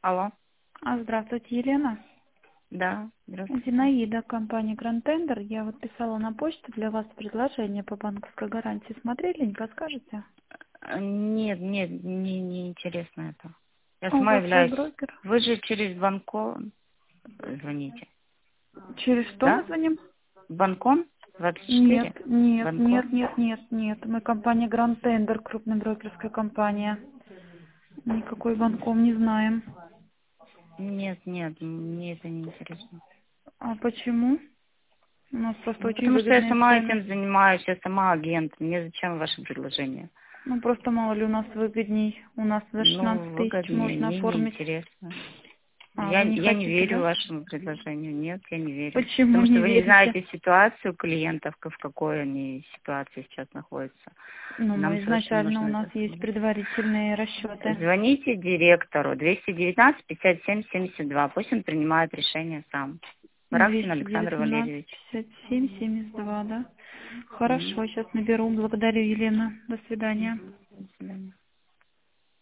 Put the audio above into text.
Алло. Здравствуйте, Елена. Да, здравствуйте. Зинаида, компания Grand Tender. Я вот писала на почту для вас предложение по банковской гарантии. Смотрели, не подскажете? Нет, не интересно это. Я А у сама вас свой являюсь. брокер? Вы же через Банком звоните. Через что мы Да? звоним? Банком Нет, 24? нет, нет, Банком? нет, нет, нет. Мы компания Grand Tender, крупная брокерская компания. Никакой банком не знаем. Нет, мне это не интересно. А почему? У нас просто Ну, очень потому что я выгодные сама цены. этим занимаюсь, я сама агент. Мне зачем ваше предложение? Ну, просто мало ли у нас выгодней. У нас за 16 Ну, тысяч выгоднее, можно мне не оформить. интересно. А, Я, вы не я не хотите, верю да? вашему предложению. Нет, я не верю. Почему Потому что не вы не верите? знаете ситуацию клиентов, в какой они ситуации сейчас находятся. Ну, Нам мы срочно изначально у нужно нас это есть сделать. предварительные расчеты. Звоните директору 219-57-72. Пусть он принимает решение сам. Вараксин Александр 219 Валерьевич. 57 72, да? Мгм. Хорошо, сейчас наберу. Благодарю, Елена. До свидания. Мгм. До свидания.